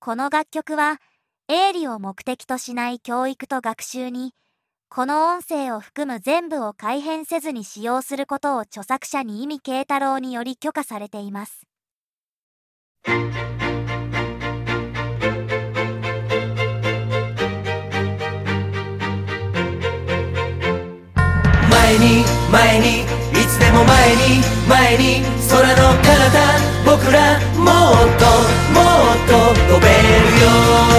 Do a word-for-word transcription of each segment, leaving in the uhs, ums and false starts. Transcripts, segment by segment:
この楽曲は営利を目的としない教育と学習に、この音声を含む全部を改変せずに使用することを著作者に意味慶太郎により許可されています。 前に前にいつでも前に前に空の彼方僕らもっともっと飛べるよ。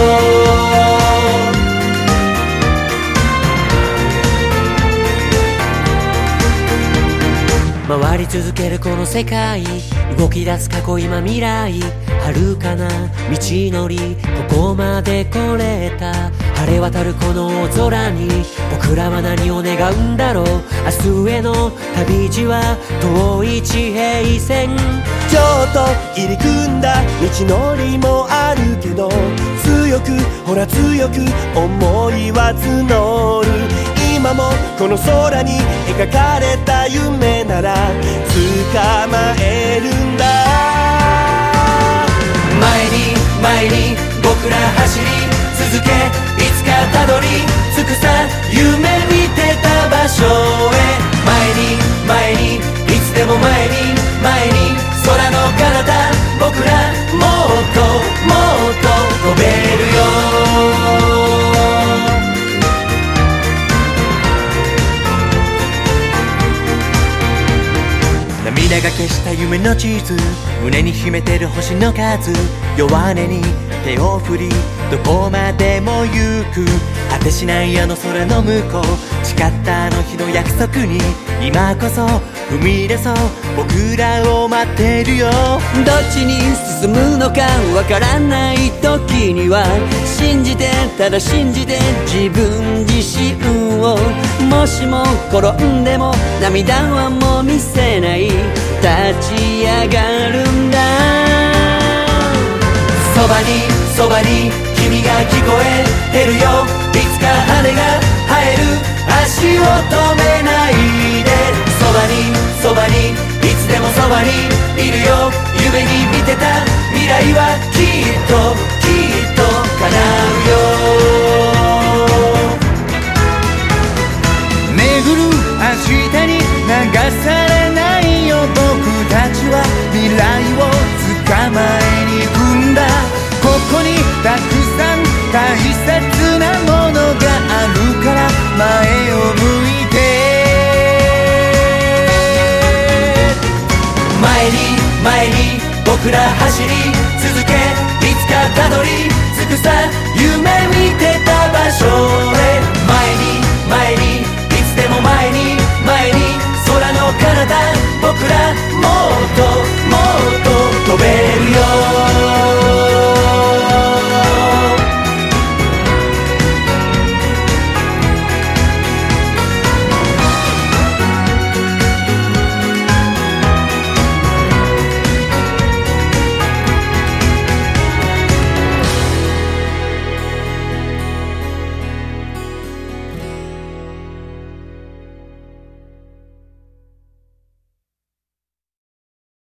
回り続けるこの世界、動き出す過去今未来、遥かな道のりここまで来れた。晴れ渡るこの大空に僕らは何を願うんだろう。明日への旅路は遠い地平線。 ちょっと入り組んだ道のりもあるけど、強くほら強く思いは募る。今もこの空に描かれた夢なら捕まえるんだ。 前に前に僕ら走り続け、いつかたどり着くさ夢見てた場所へ。前に前にいつでも前に前に空の彼方僕らもっともっと飛べるよ。涙が消した夢の地図、胸に秘めてる星の数、弱音に手を振りどこまでも行く。果てしないあの空の向こう、誓ったあの日の約束に今こそ踏み出そう。僕らを待ってるよ。 どっちに進むのかわからない時には信じてただ信じて自分自身を。もしも転んでも涙はもう見せない、立ち上がるんだ。 そばにそばに君が聞こえてるよ。いつか羽が生える足を止めないで。そばにそばにいつでもそばにいるよ。夢に見てた未来はきっときっと叶うよ。巡る明日に流されないよ。僕たちは未来を捕まえに行くんだ。ここにたくさん大切なものがあるから前を向いて。前に前に僕ら走り続け、いつかたどり着くさ夢見てた場所へ。前に前にいつでも前に前に空の彼方僕らも